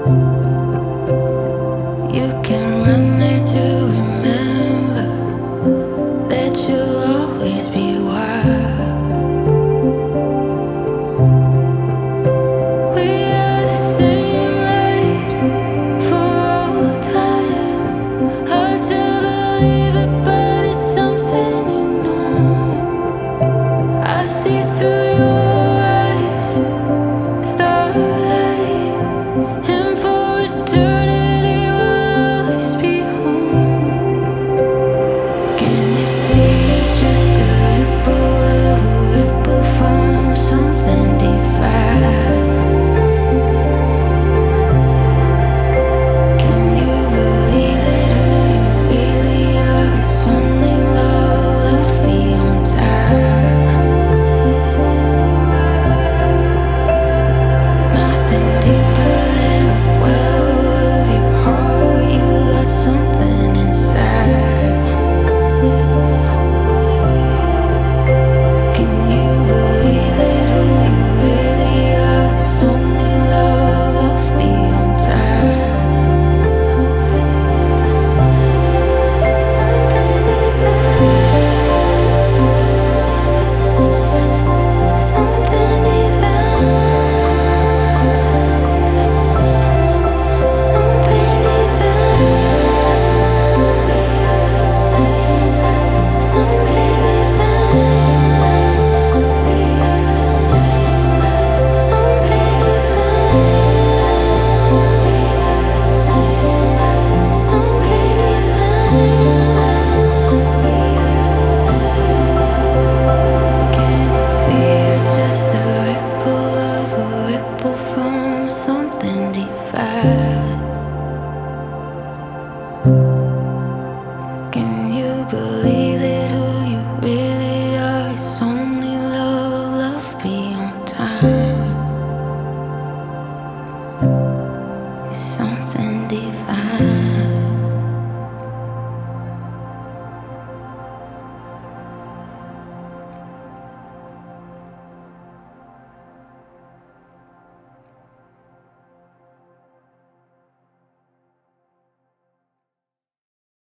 You can run there to remember that you'll always be wild. We are the same light for all time. Hard to believe it, but it's something you know. I see through your eyes, starlight, and for eternity we'll always be home. Can you see just a ripple of a ripple from something divine? Can you believe that who you really are is only love left beyond time? Nothing deeper than the well of your heart. You got something inside. Can you believe that who you really are is only love left beyond time? Something divine, something divine, something divine, can you see it? Just a ripple of a ripple from something divine.